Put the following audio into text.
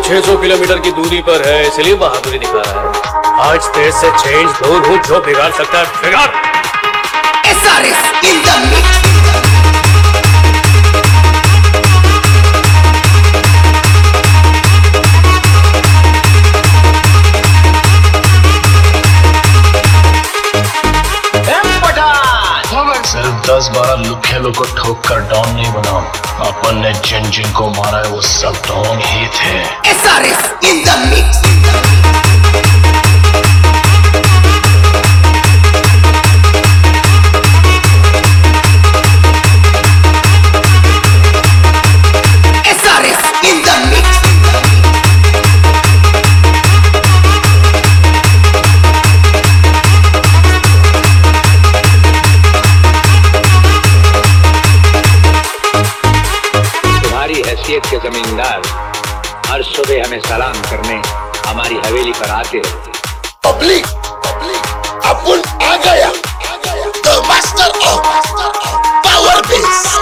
600 kilometre की दूरी पर है, इसलिए बहादुरी दिखा रहा है। आज तेज से चेंज दूर हूँ, जो बिगाड़ सकता है बिगाड़। SRS in the mix. सिर्फ 10-12 लुखेलों को ठोक कर डॉन नहीं बनाओ। अपन ने जिन जिन को मारा है वो सब डॉन ही थे। SRS in the mix. SRS in the mix. तुम्हारी हैसियत के जमींदार हर सुबह हमें सलाम करने हमारी हवेली पर आते रहते। पब्लिक अपन आ गया, the master of power base.